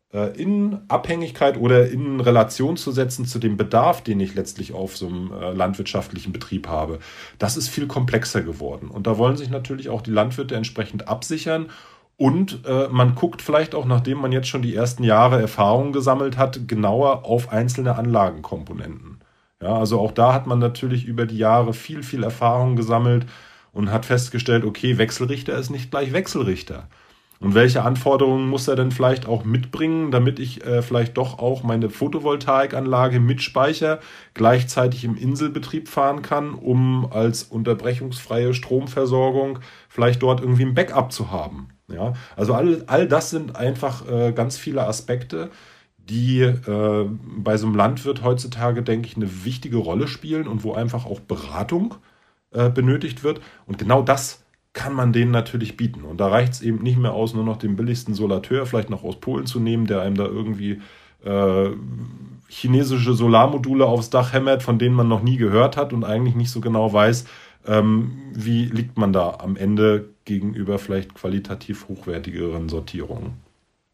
in Abhängigkeit oder in Relation zu setzen zu dem Bedarf, den ich letztlich auf so einem landwirtschaftlichen Betrieb habe. Das ist viel komplexer geworden. Und da wollen sich natürlich auch die Landwirte entsprechend absichern. Und äh, man guckt vielleicht auch, nachdem man jetzt schon die ersten Jahre Erfahrung gesammelt hat, genauer auf einzelne Anlagenkomponenten. Ja, also auch da hat man natürlich über die Jahre viel, viel Erfahrung gesammelt und hat festgestellt, okay, Wechselrichter ist nicht gleich Wechselrichter. Und welche Anforderungen muss er denn vielleicht auch mitbringen, damit ich äh, vielleicht doch auch meine Photovoltaikanlage mit Speicher gleichzeitig im Inselbetrieb fahren kann, um als unterbrechungsfreie Stromversorgung vielleicht dort irgendwie ein Backup zu haben. Ja, also all, all das sind einfach äh, ganz viele Aspekte, die äh, bei so einem Landwirt heutzutage, denke ich, eine wichtige Rolle spielen und wo einfach auch Beratung äh, benötigt wird. Und genau das kann man denen natürlich bieten. Und da reicht es eben nicht mehr aus, nur noch den billigsten Solateur vielleicht noch aus Polen zu nehmen, der einem da irgendwie äh, chinesische Solarmodule aufs Dach hämmert, von denen man noch nie gehört hat und eigentlich nicht so genau weiß, ähm, wie liegt man da am Ende gegenüber vielleicht qualitativ hochwertigeren Sortierungen.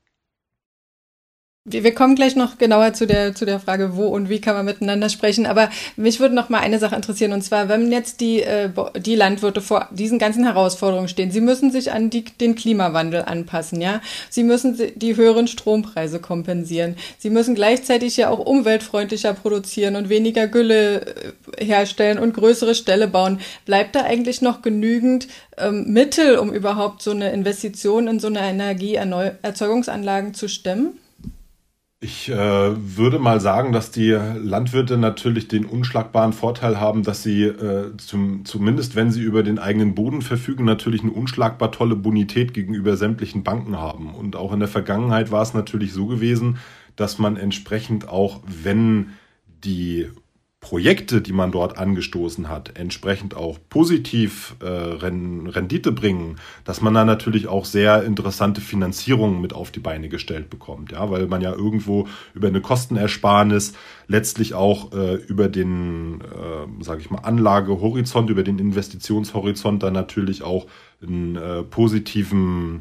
Wir, wir kommen gleich noch genauer zu der, zu der Frage, wo und wie kann man miteinander sprechen. Aber mich würde noch mal eine Sache interessieren. Und zwar, wenn jetzt die, äh, die Landwirte vor diesen ganzen Herausforderungen stehen, sie müssen sich an die, den Klimawandel anpassen, ja. Sie müssen die höheren Strompreise kompensieren. Sie müssen gleichzeitig ja auch umweltfreundlicher produzieren und weniger Gülle herstellen und größere Ställe bauen. Bleibt da eigentlich noch genügend ähm, Mittel, um überhaupt so eine Investition in so eine Energieerzeugungsanlagen zu stemmen? Ich äh, würde mal sagen, dass die Landwirte natürlich den unschlagbaren Vorteil haben, dass sie äh, zum, zumindest, wenn sie über den eigenen Boden verfügen, natürlich eine unschlagbar tolle Bonität gegenüber sämtlichen Banken haben. Und auch in der Vergangenheit war es natürlich so gewesen, dass man entsprechend auch, wenn die Projekte, die man dort angestoßen hat, entsprechend auch positiv äh, Rendite bringen, dass man da natürlich auch sehr interessante Finanzierungen mit auf die Beine gestellt bekommt, ja, weil man ja irgendwo über eine Kostenersparnis letztlich auch äh, über den, äh, sage ich mal, Anlagehorizont, über den Investitionshorizont dann natürlich auch einen äh, positiven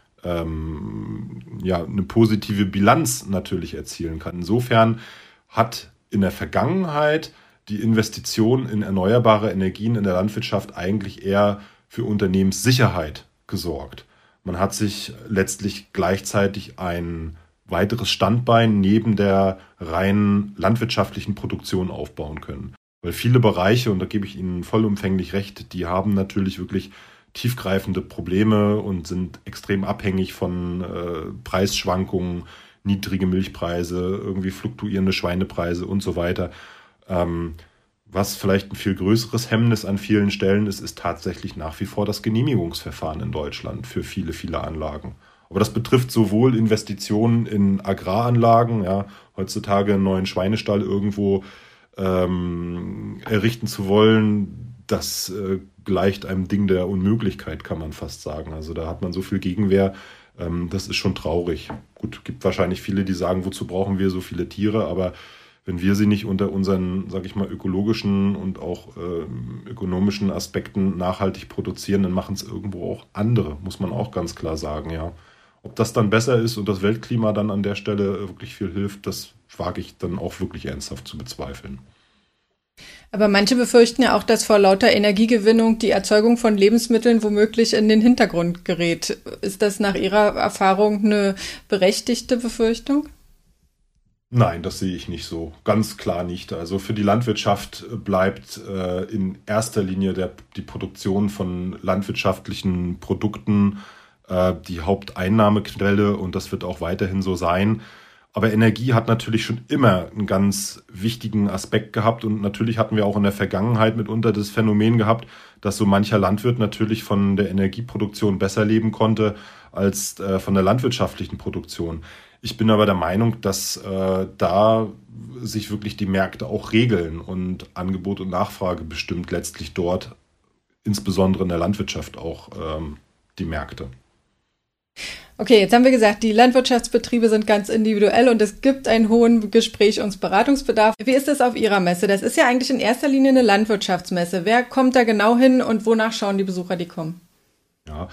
ähm, ja, eine positive Bilanz natürlich erzielen kann. Insofern hat in der Vergangenheit die Investition in erneuerbare Energien in der Landwirtschaft eigentlich eher für Unternehmenssicherheit gesorgt. Man hat sich letztlich gleichzeitig ein weiteres Standbein neben der rein landwirtschaftlichen Produktion aufbauen können. Weil viele Bereiche, und da gebe ich Ihnen vollumfänglich recht, die haben natürlich wirklich tiefgreifende Probleme und sind extrem abhängig von äh, Preisschwankungen, niedrige Milchpreise, irgendwie fluktuierende Schweinepreise und so weiter. Ähm, was vielleicht ein viel größeres Hemmnis an vielen Stellen ist, ist tatsächlich nach wie vor das Genehmigungsverfahren in Deutschland für viele, viele Anlagen. Aber das betrifft sowohl Investitionen in Agraranlagen, ja, heutzutage einen neuen Schweinestall irgendwo ähm, errichten zu wollen, das äh, gleicht einem Ding der Unmöglichkeit, kann man fast sagen. Also da hat man so viel Gegenwehr, ähm, das ist schon traurig. Gut, gibt wahrscheinlich viele, die sagen, wozu brauchen wir so viele Tiere, aber wenn wir sie nicht unter unseren, sage ich mal, ökologischen und auch äh, ökonomischen Aspekten nachhaltig produzieren, dann machen es irgendwo auch andere, muss man auch ganz klar sagen, ja. Ob das dann besser ist und das Weltklima dann an der Stelle wirklich viel hilft, das wage ich dann auch wirklich ernsthaft zu bezweifeln. Aber manche befürchten ja auch, dass vor lauter Energiegewinnung die Erzeugung von Lebensmitteln womöglich in den Hintergrund gerät. Ist das nach Ihrer Erfahrung eine berechtigte Befürchtung? Nein, das sehe ich nicht so. Ganz klar nicht. Also für die Landwirtschaft bleibt äh, in erster Linie der, die Produktion von landwirtschaftlichen Produkten äh, die Haupteinnahmequelle und das wird auch weiterhin so sein. Aber Energie hat natürlich schon immer einen ganz wichtigen Aspekt gehabt und natürlich hatten wir auch in der Vergangenheit mitunter das Phänomen gehabt, dass so mancher Landwirt natürlich von der Energieproduktion besser leben konnte als äh, von der landwirtschaftlichen Produktion. Ich bin aber der Meinung, dass äh, da sich wirklich die Märkte auch regeln und Angebot und Nachfrage bestimmt letztlich dort, insbesondere in der Landwirtschaft auch ähm, die Märkte. Okay, jetzt haben wir gesagt, die Landwirtschaftsbetriebe sind ganz individuell und es gibt einen hohen Gespräch- und Beratungsbedarf. Wie ist das auf Ihrer Messe? Das ist ja eigentlich in erster Linie eine Landwirtschaftsmesse. Wer kommt da genau hin und wonach schauen die Besucher, die kommen? Ja,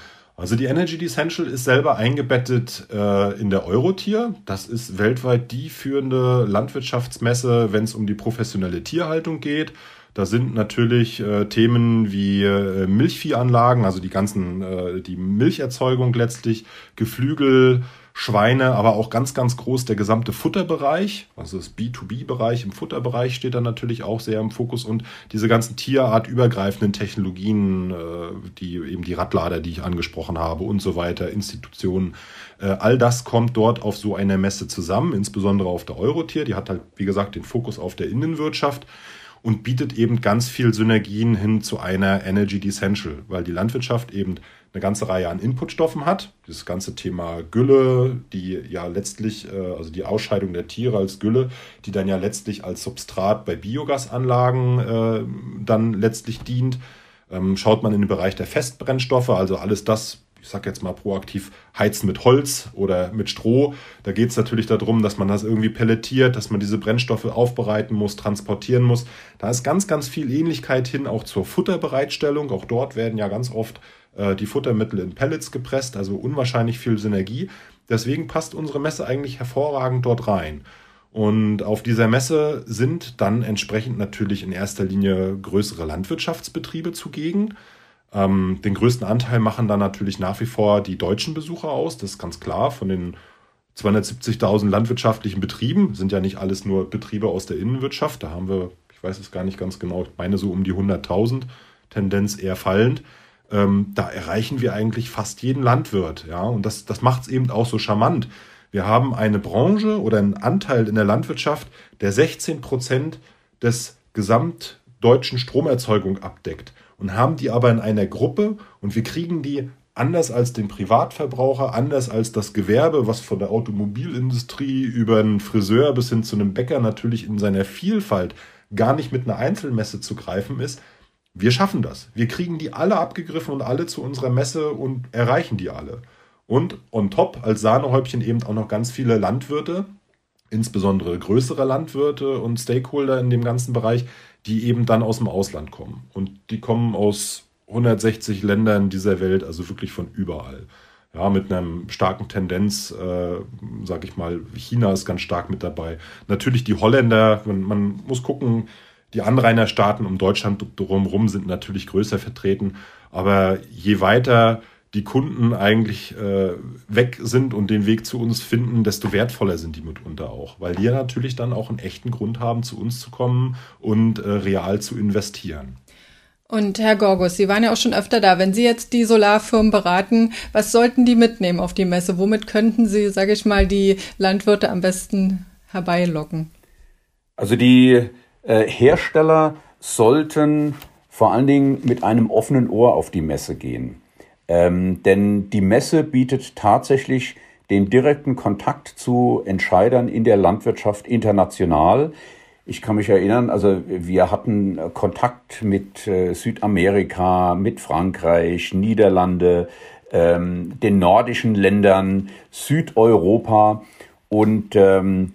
Also die Energy Decential ist selber eingebettet äh, in der Eurotier. Das ist weltweit die führende Landwirtschaftsmesse, wenn es um die professionelle Tierhaltung geht. Da sind natürlich äh, Themen wie äh, Milchviehanlagen, also die ganzen, äh, die Milcherzeugung letztlich, Geflügel, Schweine, aber auch ganz, ganz groß der gesamte Futterbereich, also das B zwei B-Bereich im Futterbereich steht dann natürlich auch sehr im Fokus und diese ganzen tierartübergreifenden Technologien, äh, die eben die Radlader, die ich angesprochen habe und so weiter, Institutionen, äh, all das kommt dort auf so einer Messe zusammen, insbesondere auf der Eurotier, die hat halt, wie gesagt, den Fokus auf der Innenwirtschaft und bietet eben ganz viel Synergien hin zu einer Energy Decential, weil die Landwirtschaft eben eine ganze Reihe an Inputstoffen hat. Das ganze Thema Gülle, die ja letztlich, also die Ausscheidung der Tiere als Gülle, die dann ja letztlich als Substrat bei Biogasanlagen äh, dann letztlich dient. Ähm, schaut man in den Bereich der Festbrennstoffe, also alles das, ich sage jetzt mal proaktiv, heizen mit Holz oder mit Stroh. Da geht es natürlich darum, dass man das irgendwie pelletiert, dass man diese Brennstoffe aufbereiten muss, transportieren muss. Da ist ganz, ganz viel Ähnlichkeit hin auch zur Futterbereitstellung. Auch dort werden ja ganz oft äh, die Futtermittel in Pellets gepresst, also unwahrscheinlich viel Synergie. Deswegen passt unsere Messe eigentlich hervorragend dort rein. Und auf dieser Messe sind dann entsprechend natürlich in erster Linie größere Landwirtschaftsbetriebe zugegen. Ähm, den größten Anteil machen dann natürlich nach wie vor die deutschen Besucher aus. Das ist ganz klar. Von den zweihundertsiebzigtausend landwirtschaftlichen Betrieben sind ja nicht alles nur Betriebe aus der Innenwirtschaft. Da haben wir, ich weiß es gar nicht ganz genau, ich meine so um die hunderttausend, Tendenz eher fallend. Ähm, da erreichen wir eigentlich fast jeden Landwirt. Ja? Und das, das macht es eben auch so charmant. Wir haben eine Branche oder einen Anteil in der Landwirtschaft, der sechzehn Prozent des gesamtdeutschen Stromerzeugung abdeckt. Und haben die aber in einer Gruppe und wir kriegen die anders als den Privatverbraucher, anders als das Gewerbe, was von der Automobilindustrie über einen Friseur bis hin zu einem Bäcker natürlich in seiner Vielfalt gar nicht mit einer Einzelmesse zu greifen ist. Wir schaffen das. Wir kriegen die alle abgegriffen und alle zu unserer Messe und erreichen die alle. Und on top als Sahnehäubchen eben auch noch ganz viele Landwirte, insbesondere größere Landwirte und Stakeholder in dem ganzen Bereich, die eben dann aus dem Ausland kommen. Und die kommen aus hundertsechzig Ländern dieser Welt, also wirklich von überall. Ja, mit einer starken Tendenz, äh, sage ich mal, China ist ganz stark mit dabei. Natürlich die Holländer, man, man muss gucken, die Anrainerstaaten um Deutschland drumherum sind natürlich größer vertreten. Aber je weiter die Kunden eigentlich äh, weg sind und den Weg zu uns finden, desto wertvoller sind die mitunter auch. Weil die ja natürlich dann auch einen echten Grund haben, zu uns zu kommen und äh, real zu investieren. Und Herr Gorgus, Sie waren ja auch schon öfter da. Wenn Sie jetzt die Solarfirmen beraten, was sollten die mitnehmen auf die Messe? Womit könnten Sie, sage ich mal, die Landwirte am besten herbeilocken? Also die äh, Hersteller sollten vor allen Dingen mit einem offenen Ohr auf die Messe gehen. Ähm, denn die Messe bietet tatsächlich den direkten Kontakt zu Entscheidern in der Landwirtschaft international. Ich kann mich erinnern, also wir hatten Kontakt mit äh, Südamerika, mit Frankreich, Niederlande, ähm, den nordischen Ländern, Südeuropa. Und ähm,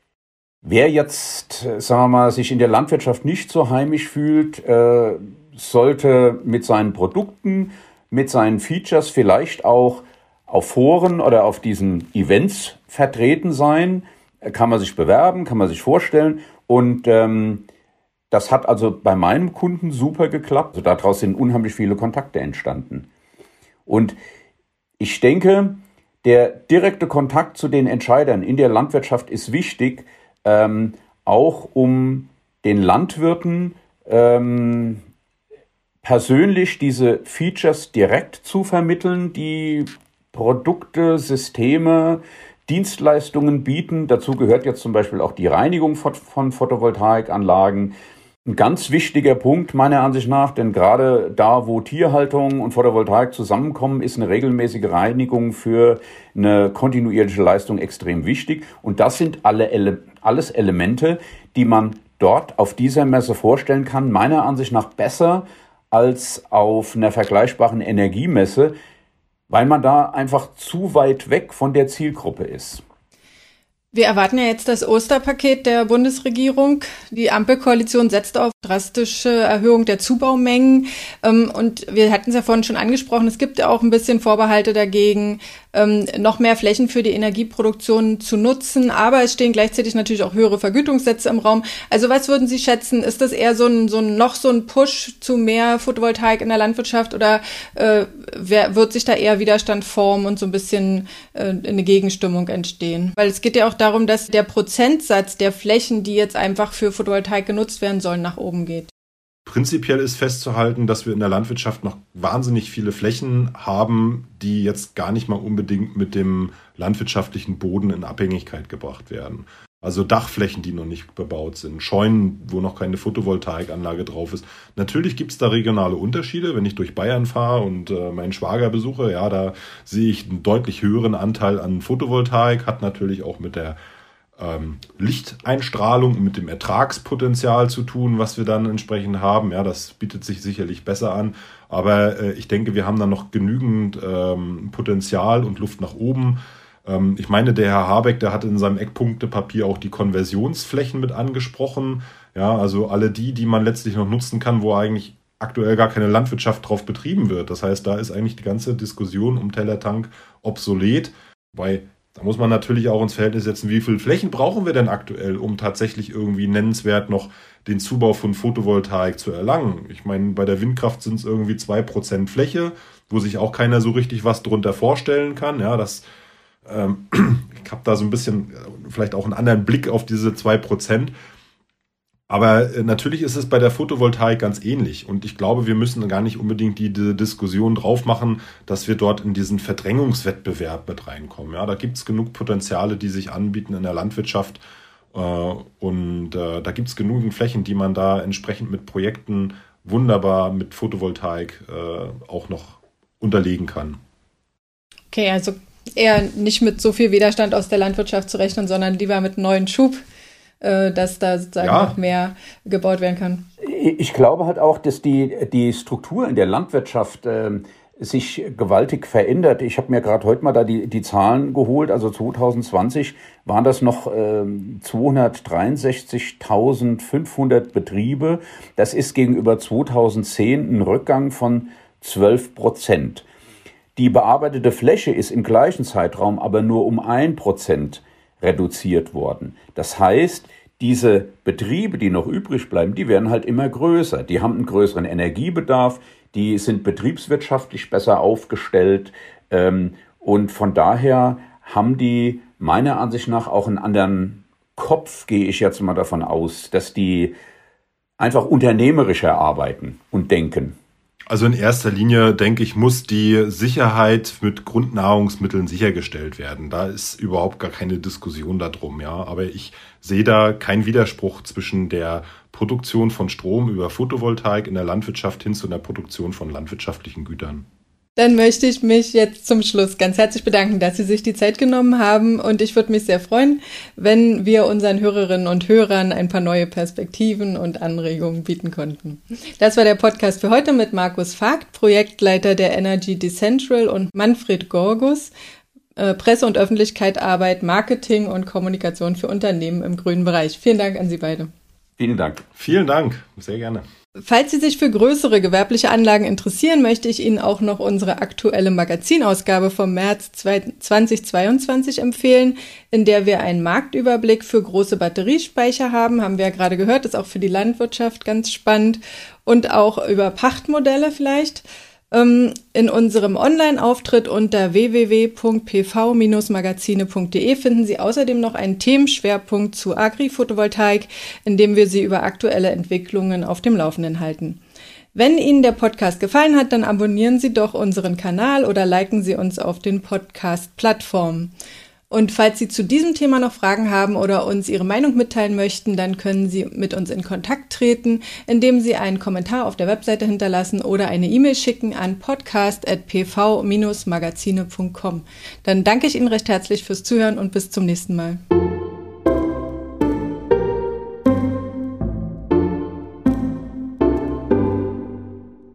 wer jetzt, sagen wir mal, sich in der Landwirtschaft nicht so heimisch fühlt, äh, sollte mit seinen Produkten, mit seinen Features vielleicht auch auf Foren oder auf diesen Events vertreten sein. Kann man sich bewerben, kann man sich vorstellen. Und ähm, das hat also bei meinem Kunden super geklappt. Also daraus sind unheimlich viele Kontakte entstanden. Und ich denke, der direkte Kontakt zu den Entscheidern in der Landwirtschaft ist wichtig, ähm, auch um den Landwirten ähm, persönlich diese Features direkt zu vermitteln, die Produkte, Systeme, Dienstleistungen bieten. Dazu gehört jetzt zum Beispiel auch die Reinigung von, von Photovoltaikanlagen. Ein ganz wichtiger Punkt meiner Ansicht nach, denn gerade da, wo Tierhaltung und Photovoltaik zusammenkommen, ist eine regelmäßige Reinigung für eine kontinuierliche Leistung extrem wichtig. Und das sind alle Ele- alles Elemente, die man dort auf dieser Messe vorstellen kann, meiner Ansicht nach besser als auf einer vergleichbaren Energiemesse, weil man da einfach zu weit weg von der Zielgruppe ist. Wir erwarten ja jetzt das Osterpaket der Bundesregierung. Die Ampelkoalition setzt auf drastische Erhöhung der Zubaumengen. Und wir hatten es ja vorhin schon angesprochen, es gibt ja auch ein bisschen Vorbehalte dagegen, noch mehr Flächen für die Energieproduktion zu nutzen. Aber es stehen gleichzeitig natürlich auch höhere Vergütungssätze im Raum. Also was würden Sie schätzen? Ist das eher so ein, so ein noch so ein Push zu mehr Photovoltaik in der Landwirtschaft oder äh, wer, wird sich da eher Widerstand formen und so ein bisschen äh, eine Gegenstimmung entstehen? Weil es geht ja auch darum, dass der Prozentsatz der Flächen, die jetzt einfach für Photovoltaik genutzt werden sollen, nach oben geht. Prinzipiell ist festzuhalten, dass wir in der Landwirtschaft noch wahnsinnig viele Flächen haben, die jetzt gar nicht mal unbedingt mit dem landwirtschaftlichen Boden in Abhängigkeit gebracht werden. Also Dachflächen, die noch nicht bebaut sind, Scheunen, wo noch keine Photovoltaikanlage drauf ist. Natürlich gibt es da regionale Unterschiede. Wenn ich durch Bayern fahre und äh, meinen Schwager besuche, ja, da sehe ich einen deutlich höheren Anteil an Photovoltaik. Hat natürlich auch mit der ähm, Lichteinstrahlung und mit dem Ertragspotenzial zu tun, was wir dann entsprechend haben. Ja, das bietet sich sicherlich besser an. Aber äh, ich denke, wir haben da noch genügend ähm, Potenzial und Luft nach oben. Ich meine, der Herr Habeck, der hat in seinem Eckpunktepapier auch die Konversionsflächen mit angesprochen. Ja, also alle die, die man letztlich noch nutzen kann, wo eigentlich aktuell gar keine Landwirtschaft drauf betrieben wird. Das heißt, da ist eigentlich die ganze Diskussion um Tellertank obsolet. Weil da muss man natürlich auch ins Verhältnis setzen, wie viele Flächen brauchen wir denn aktuell, um tatsächlich irgendwie nennenswert noch den Zubau von Photovoltaik zu erlangen. Ich meine, bei der Windkraft sind es irgendwie zwei Prozent Fläche, wo sich auch keiner so richtig was drunter vorstellen kann. Ja, das ich habe da so ein bisschen vielleicht auch einen anderen Blick auf diese zwei Prozent. Aber natürlich ist es bei der Photovoltaik ganz ähnlich. Und ich glaube, wir müssen gar nicht unbedingt die, die Diskussion drauf machen, dass wir dort in diesen Verdrängungswettbewerb mit reinkommen. Ja, da gibt es genug Potenziale, die sich anbieten in der Landwirtschaft. Und da gibt es genügend Flächen, die man da entsprechend mit Projekten wunderbar mit Photovoltaik auch noch unterlegen kann. Okay, also eher nicht mit so viel Widerstand aus der Landwirtschaft zu rechnen, sondern lieber mit neuen Schub, äh, dass da sozusagen ja. noch mehr gebaut werden kann. Ich glaube halt auch, dass die, die Struktur in der Landwirtschaft äh, sich gewaltig verändert. Ich habe mir gerade heute mal da die, die Zahlen geholt. Also zwanzig zwanzig waren das noch äh, zweihundertdreiundsechzigtausendfünfhundert Betriebe. Das ist gegenüber zweitausendzehn ein Rückgang von zwölf Prozent. Die bearbeitete Fläche ist im gleichen Zeitraum aber nur um ein Prozent reduziert worden. Das heißt, diese Betriebe, die noch übrig bleiben, die werden halt immer größer. Die haben einen größeren Energiebedarf, die sind betriebswirtschaftlich besser aufgestellt. Ähm, und von daher haben die meiner Ansicht nach auch einen anderen Kopf, gehe ich jetzt mal davon aus, dass die einfach unternehmerischer arbeiten und denken. Also in erster Linie, denke ich, muss die Sicherheit mit Grundnahrungsmitteln sichergestellt werden. Da ist überhaupt gar keine Diskussion darum, ja. Aber ich sehe da keinen Widerspruch zwischen der Produktion von Strom über Photovoltaik in der Landwirtschaft hin zu einer Produktion von landwirtschaftlichen Gütern. Dann möchte ich mich jetzt zum Schluss ganz herzlich bedanken, dass Sie sich die Zeit genommen haben. Und ich würde mich sehr freuen, wenn wir unseren Hörerinnen und Hörern ein paar neue Perspektiven und Anregungen bieten konnten. Das war der Podcast für heute mit Markus Vogt, Projektleiter der Energy Decentral, und Manfred Gorgus, äh, Presse- und Öffentlichkeitsarbeit, Marketing und Kommunikation für Unternehmen im grünen Bereich. Vielen Dank an Sie beide. Vielen Dank. Vielen Dank. Sehr gerne. Falls Sie sich für größere gewerbliche Anlagen interessieren, möchte ich Ihnen auch noch unsere aktuelle Magazinausgabe vom März zweitausendzweiundzwanzig empfehlen, in der wir einen Marktüberblick für große Batteriespeicher haben. Haben wir ja gerade gehört, ist auch für die Landwirtschaft ganz spannend, und auch über Pachtmodelle vielleicht. In unserem Online-Auftritt unter w w w punkt p v Bindestrich magazine punkt d e finden Sie außerdem noch einen Themenschwerpunkt zu Agri-Photovoltaik, in dem wir Sie über aktuelle Entwicklungen auf dem Laufenden halten. Wenn Ihnen der Podcast gefallen hat, dann abonnieren Sie doch unseren Kanal oder liken Sie uns auf den Podcast-Plattformen. Und falls Sie zu diesem Thema noch Fragen haben oder uns Ihre Meinung mitteilen möchten, dann können Sie mit uns in Kontakt treten, indem Sie einen Kommentar auf der Webseite hinterlassen oder eine E-Mail schicken an podcast at p v Bindestrich magazine punkt com. Dann danke ich Ihnen recht herzlich fürs Zuhören und bis zum nächsten Mal.